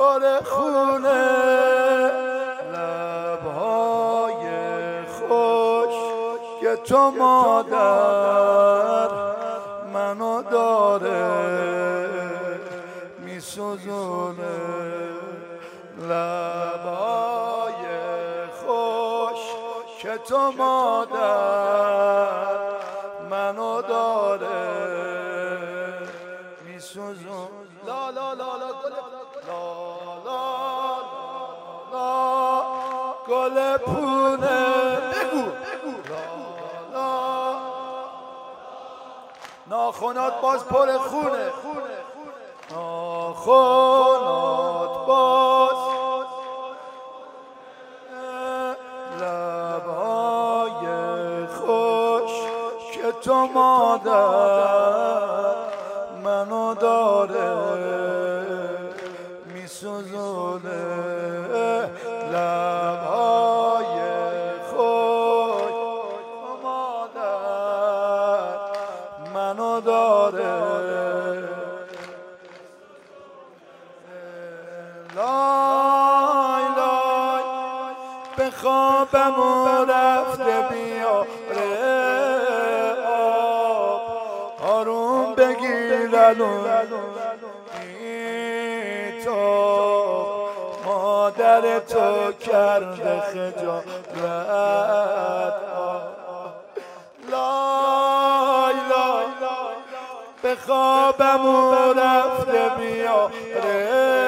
پر خونه لبهای خوش که تو مادر منو داره میسوزونه لبهای خوش که تو مادر منو داره میسوزون لا لا لا لا لا لا گل پونه بگو ناخونات باز پر خونه ناخونات باز لبهای خوش که تو مادر منو داره میسوزونه لبهای خوش مادر منو داره لای لای به خوابم رفته بیاره آب آروم بگیرن مادر تو کرده خجالت لای لای به خوابم رفته بیاره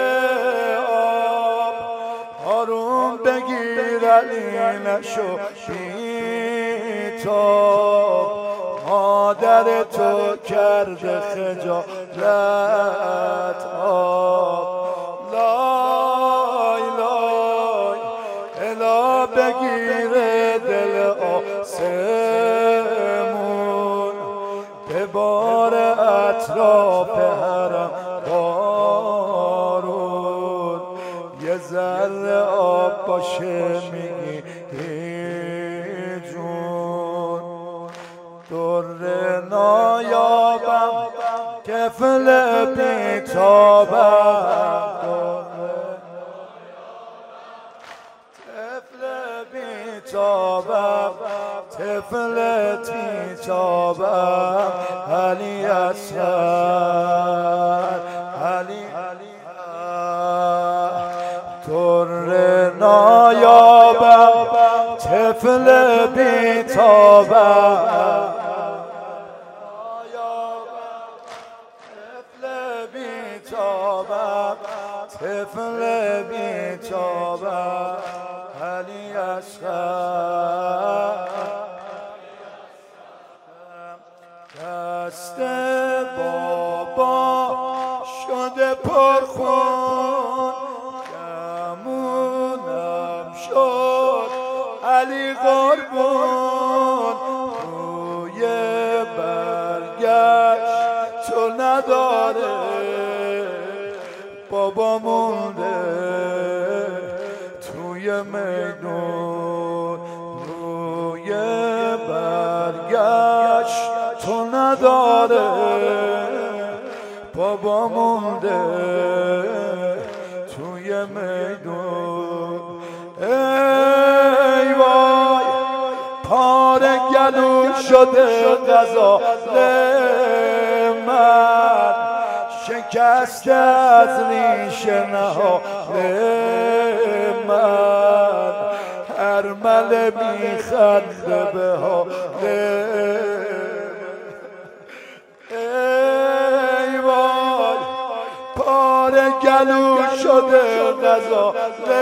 آب آروم بگیر علی نشو بیتاب مادر تو کرده خجالت آب بگیره دل آسمون به بار اطراف حرم بارون یه ذره آب باشه میگی جون در نایابم طفل بیتابم طفل بیتابم علی اصغر علی در نایابم طفل بیتابم طفل بیتابم علی اصغر دست بابا شده پرخون گمونم شد علی قربون روی برگشت تو نداره بابا مونده توی میدون روی برگشت تو نداره بابا مونده توی میدون ای وای پاره گلو شده غذا من شکسته از ریشه نهاد من ارمله میخنده به حال ای وای پاره گلو شده غذا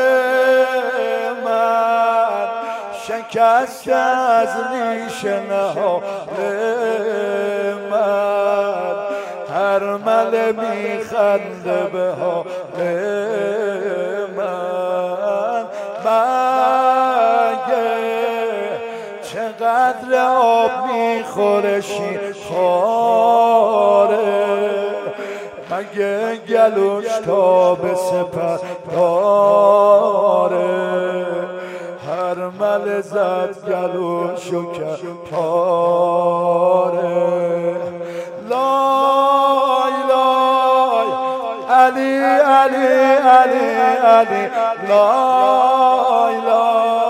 من شکسته از ریشه نهاد من ارمله میخنده به حال من مگه چقدر آب میخوره شیخاره مگه گلوش تا به سپر داره ارمله زد گلوشو کرد پاره لای لای علی علی علی علی لای لای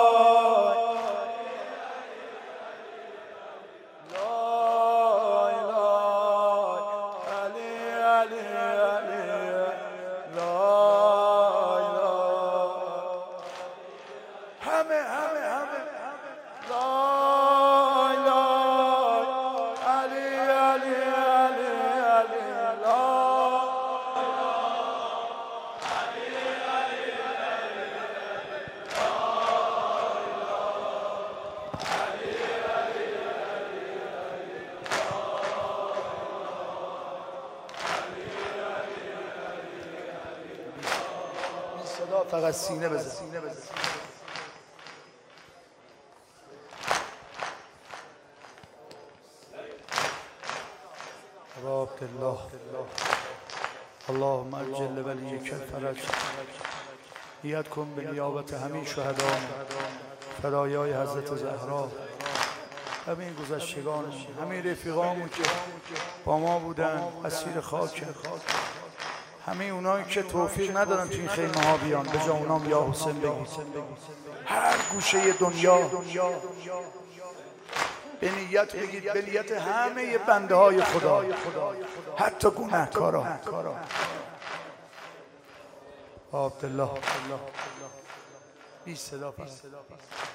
فقط سینه بزن. ابا عبدالله اللهم اجل ولیک الفرج نیت کن به نیابت همین شهدان فدایای حضرت زهرا، همین گذشتگان، همین رفیقامون که با ما بودن اسیر خاک، همه اونایی که توفیق ندارن تو این خیمه ها بیان، به جا اونام یا حسین بگید. هر گوشه دنیا به نیت بگید، به نیت همه بنده های خدا، حتی گناهکارا. عبدالله بی صدا